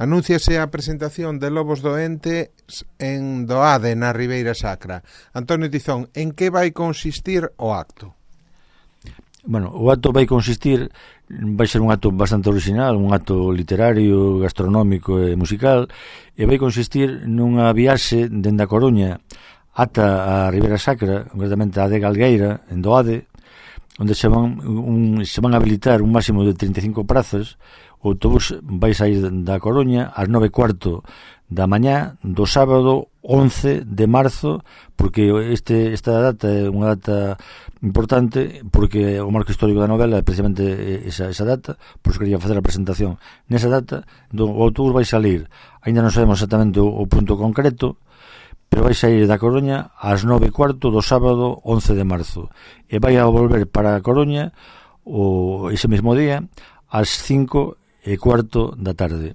Anúnciase a presentación de Lobos Doentes en Doade, na Ribeira Sacra. Antonio Tizón, en que vai consistir o acto? Bueno, o acto vai ser un acto bastante original, un acto literario, gastronómico e musical, e vai consistir nunha viaxe dende a Coruña ata a Ribeira Sacra, concretamente a de Galgueira, en Doade, onde se van a habilitar un máximo de 35 prazas. O autobús vai sair da Coruña ás 9:15 da mañá do sábado 11 de marzo, porque esta data é unha data importante, porque o marco histórico da novela é precisamente esa data, por isso quería facer a presentación nesa data. O autobús vai salir, ainda non sabemos exactamente o punto concreto, pero vai sair da Coruña ás 9:15 do sábado 11 de marzo e vai a volver para a Coruña ese mesmo día ás 5:15 da tarde.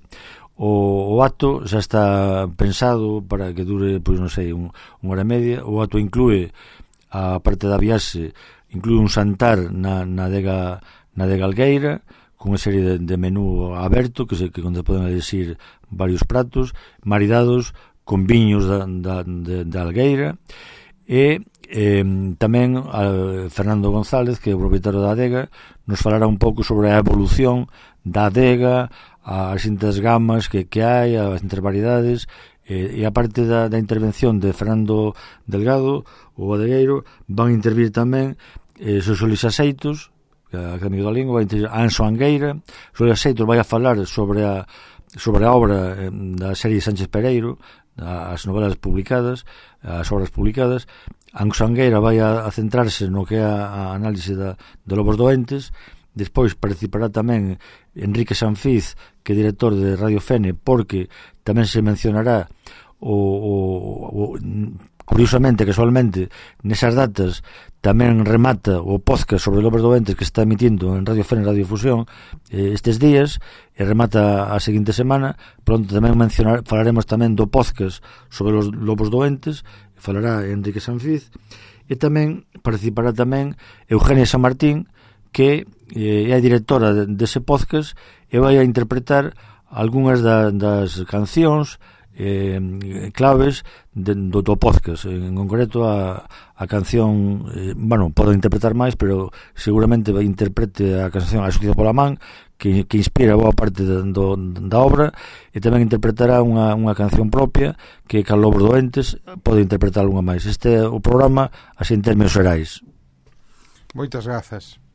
O acto xa está pensado para que dure, pois non sei, unha hora e media. O acto inclúe, a parte da viaxe, inclúe un xantar na adega Algueira, con unha serie de menú aberto que onde poden elegir varios pratos maridados con viños da Algueira, e tamén Fernando González, que é o propietario da adega, nos falará un pouco sobre a evolución da adega, as distintas gamas que hai, as distintas variedades, e a parte da intervención de Fernando Delgado, o adegueiro, van a intervir tamén Xosé Luis Aseitos, amigo da lingua, vai intervir Anxo Angueira. Xosé Aseitos vai a falar sobre a obra da serie Sánchez Pereiro, as novelas publicadas, as obras publicadas. Anxo Angueira vai a centrarse no que é a análise de Lobos Doentes. Despois participará tamén Enrique Sanfiz, que é director de Radio Fene, porque tamén se mencionará curiosamente, casualmente, nesas datas tamén remata o podcast sobre Lobos Doentes que está emitindo en Radio Fene e Radio Fusión estes días, e remata a seguinte semana. Pronto tamén falaremos tamén do podcast sobre os Lobos Doentes, falará Enrique Sanfiz, e tamén participará tamén Eugenia San Martín, que é a directora dese podcast, e vai a interpretar algunhas das cancións claves do podcast. En concreto a canción, pode interpretar máis, pero seguramente vai interprete a canción A Xustiza pola man, que inspira boa parte da obra, e tamén interpretará unha canción propia que Lobos Doentes pode interpretar algunha máis. Este é o programa así en términos xerais. Moitas grazas.